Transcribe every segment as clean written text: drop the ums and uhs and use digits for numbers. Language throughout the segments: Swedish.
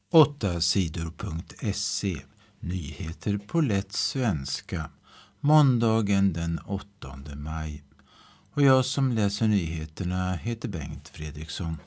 8sidor.se. Nyheter på lätt svenska. Måndagen den 8 maj. Och jag som läser nyheterna heter Bengt Fredriksson.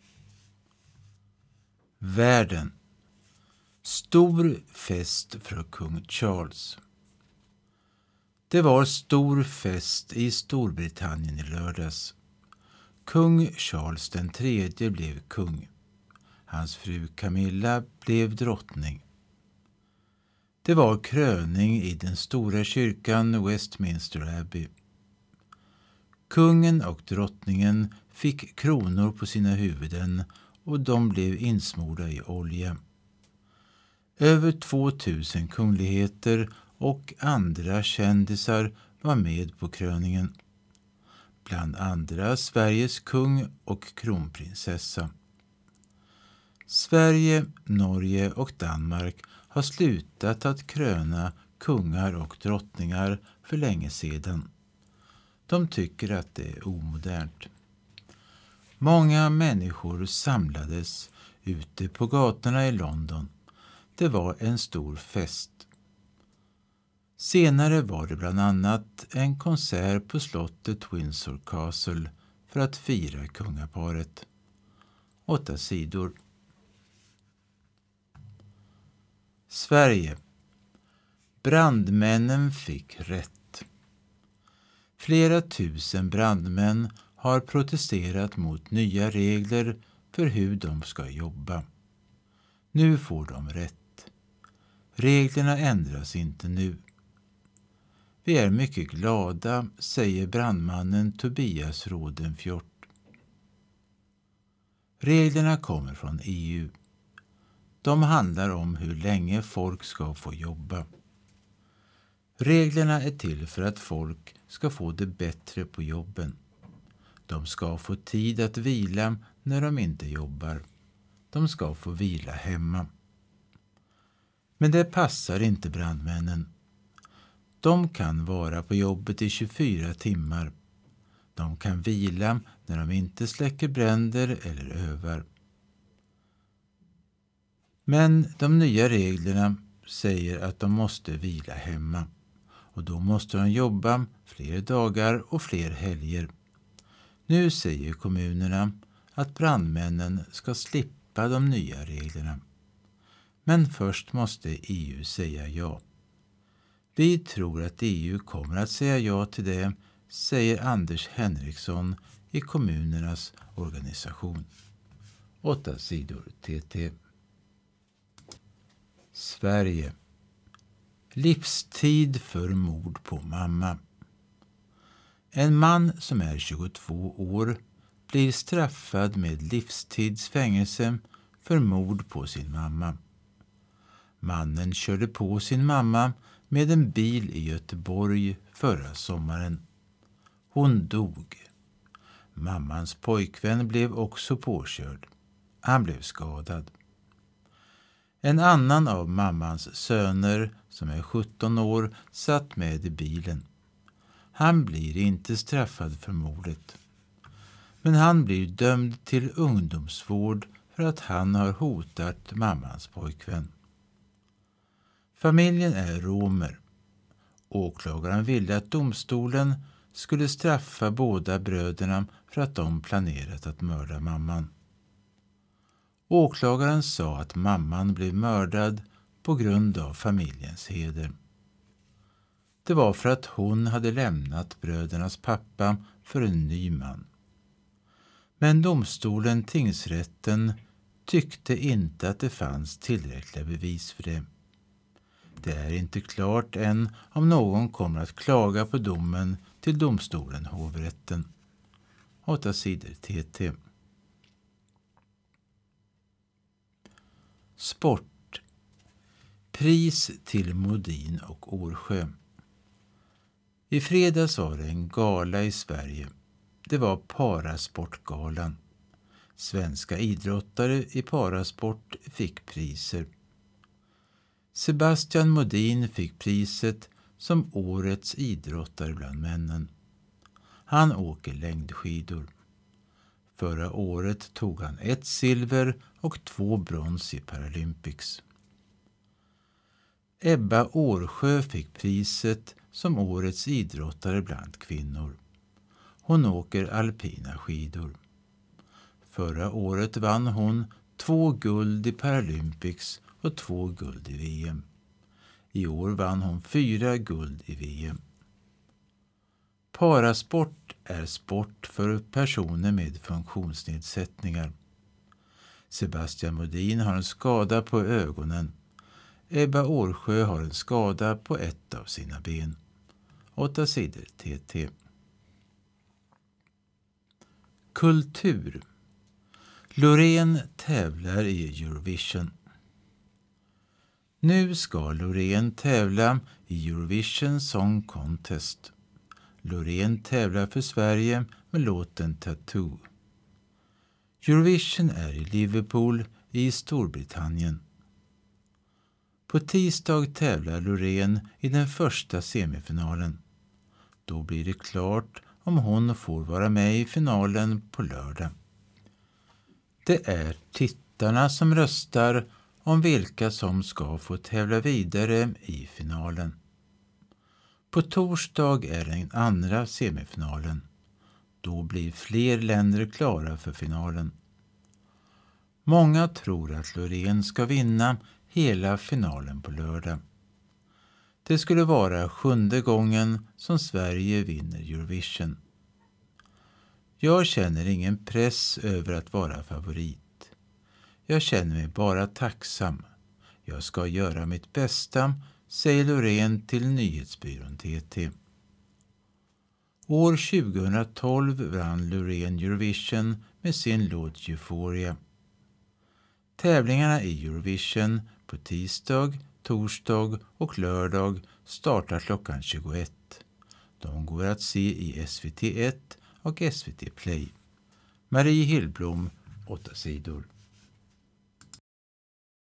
Världen. Stor fest för kung Charles. Det var stor fest i Storbritannien i lördags. Kung Charles den tredje blev kung. Hans fru Camilla blev drottning. Det var kröning i den stora kyrkan Westminster Abbey. Kungen och drottningen fick kronor på sina huvuden och de blev insmorda i olja. Över 2000 kungligheter och andra kändisar var med på kröningen. Bland andra Sveriges kung och kronprinsessa. Sverige, Norge och Danmark har slutat att kröna kungar och drottningar för länge sedan. De tycker att det är omodernt. Många människor samlades ute på gatorna i London. Det var en stor fest. Senare var det bland annat en konsert på slottet Windsor Castle för att fira kungaparet. 8 sidor. Sverige. Brandmännen fick rätt. Flera tusen brandmän har protesterat mot nya regler för hur de ska jobba. Nu får de rätt. Reglerna ändras inte nu. Vi är mycket glada, säger brandmannen Tobias Rodenfjord. Reglerna kommer från EU. De handlar om hur länge folk ska få jobba. Reglerna är till för att folk ska få det bättre på jobben. De ska få tid att vila när de inte jobbar. De ska få vila hemma. Men det passar inte brandmännen. De kan vara på jobbet i 24 timmar. De kan vila när de inte släcker bränder eller övar. Men de nya reglerna säger att de måste vila hemma. Och då måste de jobba fler dagar och fler helger. Nu säger kommunerna att brandmännen ska slippa de nya reglerna. Men först måste EU säga ja. Vi tror att EU kommer att säga ja till det, säger Anders Henriksson i kommunernas organisation. 8 sidor TT. Sverige. Livstid för mord på mamma. En man som är 22 år blir straffad med livstidsfängelse för mord på sin mamma. Mannen körde på sin mamma med en bil i Göteborg förra sommaren. Hon dog. Mammans pojkvän blev också påkörd. Han blev skadad. En annan av mammans söner, som är 17 år, satt med i bilen. Han blir inte straffad för mordet. Men han blir dömd till ungdomsvård för att han har hotat mammans pojkvän. Familjen är romer. Åklagaren ville att domstolen skulle straffa båda bröderna för att de planerat att mörda mamman. Åklagaren sa att mamman blev mördad på grund av familjens heder. Det var för att hon hade lämnat brödernas pappa för en ny man. Men domstolen, tingsrätten, tyckte inte att det fanns tillräckliga bevis för det. Det är inte klart än om någon kommer att klaga på domen till domstolen hovrätten. 8 sidor TT. Sport. Pris till Modin och Årsjö. I fredags var det en gala i Sverige. Det var Parasportgalan. Svenska idrottare i parasport fick priser. Sebastian Modin fick priset som årets idrottare bland männen. Han åker längdskidor. Förra året tog han 1 silver och 2 brons i Paralympics. Ebba Årsjö fick priset som årets idrottare bland kvinnor. Hon åker alpina skidor. Förra året vann hon 2 guld i Paralympics och 2 guld i VM. I år vann hon 4 guld i VM. Parasport är sport för personer med funktionsnedsättningar. Sebastian Modin har en skada på ögonen. Ebba Årsjö har en skada på ett av sina ben. 8 sidor TT. Kultur. Loreen tävlar i Eurovision. Nu ska Loreen tävla i Eurovision Song Contest. Loreen tävlar för Sverige med låten Tattoo. Eurovision är i Liverpool i Storbritannien. På tisdag tävlar Loreen i den första semifinalen. Då blir det klart om hon får vara med i finalen på lördag. Det är tittarna som röstar om vilka som ska få tävla vidare i finalen. På torsdag är den andra semifinalen. Då blir fler länder klara för finalen. Många tror att Loreen ska vinna hela finalen på lördag. Det skulle vara 7:e gången som Sverige vinner Eurovision. Jag känner ingen press över att vara favorit. Jag känner mig bara tacksam. Jag ska göra mitt bästa, säger Loreen till nyhetsbyrån TT. År 2012 vann Loreen Eurovision med sin låt Euphoria. Tävlingarna i Eurovision på tisdag, torsdag och lördag startar klockan 21. De går att se i SVT1 och SVT Play. Marie Hillblom, 8 sidor.